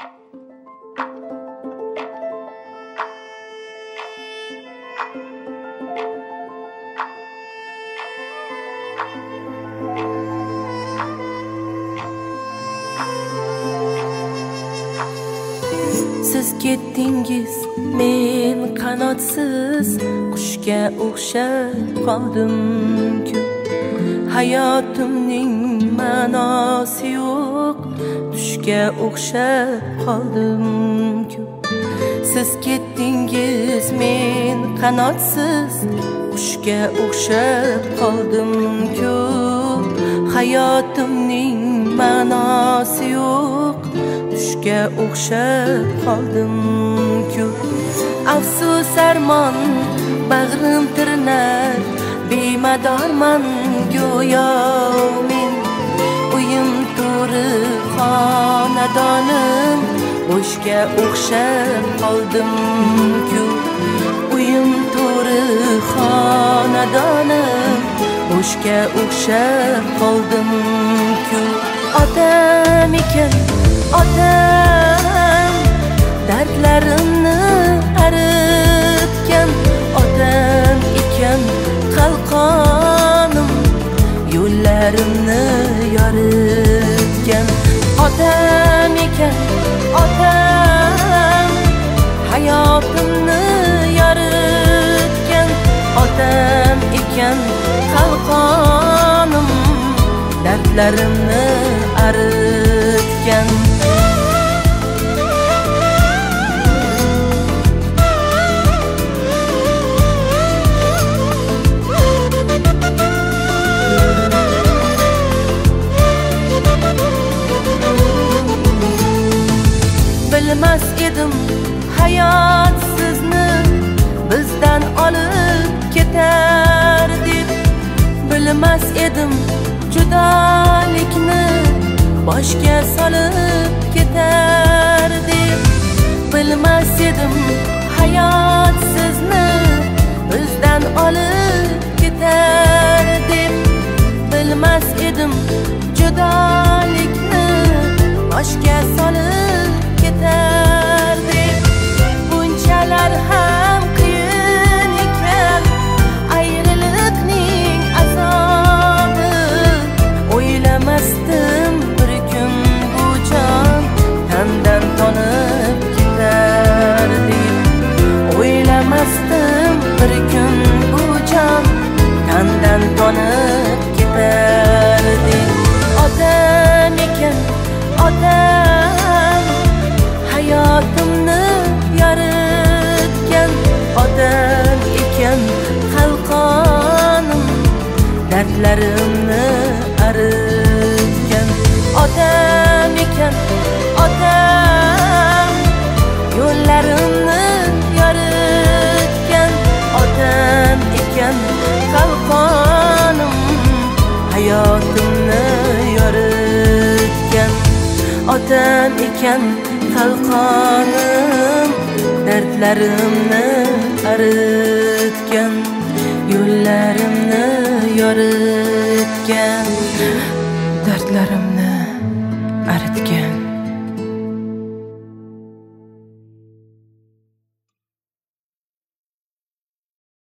Siz ketdingiz, men qanotsiz qushga o'xshab qoldim-ku. Hayotimning ma'nosi yo'q, tushga o'xshab qoldim-ku. Siz ketdingiz, men qanotsiz qushga o'xshab qoldim-ku. Hayotimning ma'nosi yo'q, tushga o'xshab qoldim-ku. Afsus armon bag'rim tirnar, bemadorman go'yo men. Uyim to'ri xonadonim bo'shga o'xshab qoldim-ku. Uyim to'ri xonadonim bo'shga o'xshab qoldim-ku. Otam ekan, otam dardlarimni aritgan. Otam ekan qalqonim, yo'llarimni yoritgan. Otam ekan, otam hayotimni yoritgan. Otam ekan qalqonim, dardlarimni aritgan. Bilmas edim hayot sizni bizdan olib ketar deb. Bilmas edim judolikni boshga solib ketar deb. Bilmas edim hayot sizni bizdan olib ketar deb. Bilmas edim judolikni boshga solib ketar deb. Bunchalar ham qiyin ekan ayriliqning azobi. O'ylamasdim bir kun bu jon tandan tonib ketar deb. O'ylamasdim bir kun bu jon tandan tonib ketar deb. Otam ekan, otam hayotimni yoritgan. Otam ekan qalqonim, dardlarimni aritgan. Otam ekan, otam yo'llarimni yoritgan. Otam ekan qalqonim, hayotimni yoritgan. Otam ekan qalqonim, dardlarimni aritgan. Yo'llarimni yoritgan, dardlarimni aritgan.